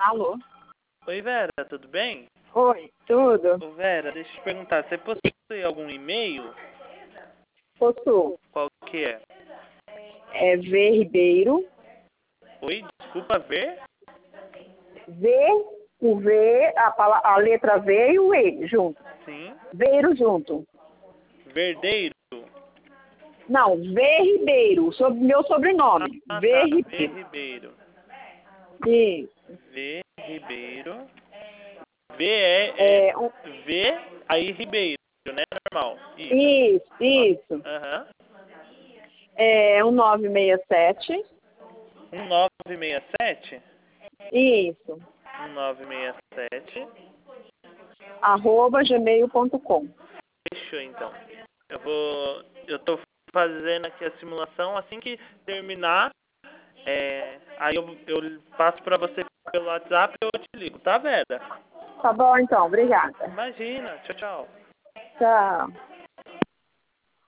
Alô? Oi, Vera, tudo bem? Oi, tudo? Ô, Vera, deixa eu te perguntar, você possui algum e-mail? Possuo. Qual que é? É V Ribeiro. Oi, desculpa ver? O V, a letra V e o E junto. Sim. Veiro junto. Verdeiro? Não, V Ribeiro, meu sobrenome. Ah, V tá, V Ribeiro. Ribeiro. Isso. V Ribeiro. V V, aí Ribeiro, né? Normal. Isso. Aham. É 1967. 1967? Isso. 1967. @gmail.com. Fechou, então. Eu tô fazendo aqui a simulação. Assim que terminar, aí eu passo pra você pelo WhatsApp e eu te ligo, tá, Vera? Tá bom, então. Obrigada. Imagina. Tchau, tchau. Tchau.